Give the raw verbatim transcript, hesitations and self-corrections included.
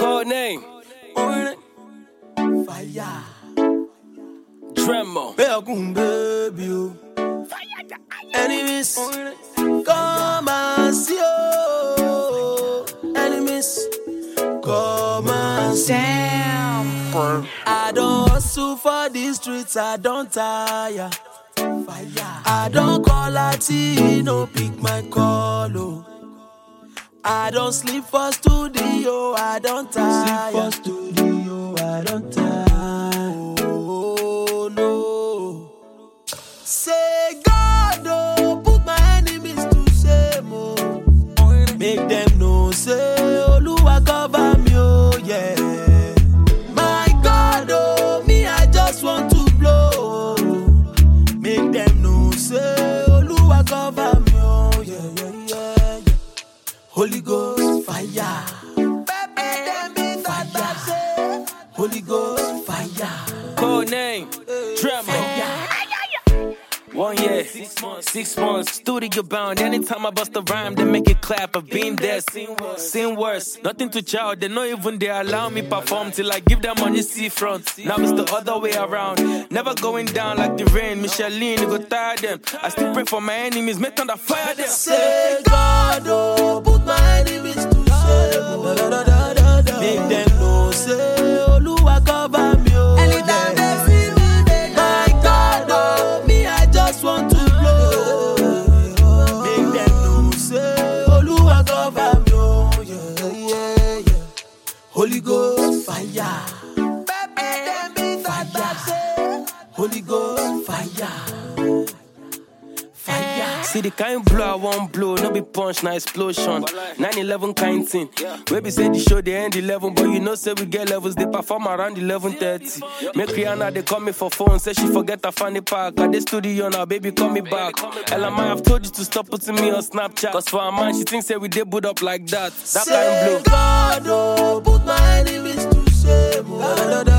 Code name. Fire. Tremor. Baby. Enemies. Come and see you. Enemies. Come and see. Damn. I don't hustle for these streets, I don't tire. Fire. I don't call a T, no pick my call. Oh. I don't sleep for studio, I don't tire. Sleep for studio, I don't tire. Oh no. Say God, oh, put my enemies to shame. Oh. Make them know, say Oluwa cover me, oh yeah. My God, oh, me I just want to blow. Make them know, say Oluwa cover me, oh yeah, yeah, yeah, yeah. Holy Ghost fire. Fire. Holy Ghost fire. Code name. Tremor. One year, six months, six months, studio bound. Anytime I bust a rhyme, they make it clap. I've been there, seen worse, seen worse. Nothing to chow, they not even they allow me perform till I give them money see front. Now it's the other way around. Never going down like the rain. Micheline, you go tire them. I still pray for my enemies, make thunder fire them. Say God, oh, put my enemies to shame. Make them know, say Oluwa cover me, oh yeah. My God, oh, me I just want to blow. Make them know, say Oluwa cover me, oh yeah, yeah, yeah. Holy Ghost fire. Fire. Holy Ghost fire. Fire. See the kind blow I won't blow, no be punch, na explosion. nine eleven kind thing. We be say the show they end eleven, but you know say we get levels, they perform around eleven thirty. Make Rihanna, they call me for phone, say she forget her funny pack. At the studio now, baby, call me back. Ella, I have told you to stop putting me on Snapchat. Cause for a man, she thinks say we dey boot up like that. That Say kind blow. God, oh, put my enemies to shame. Oh.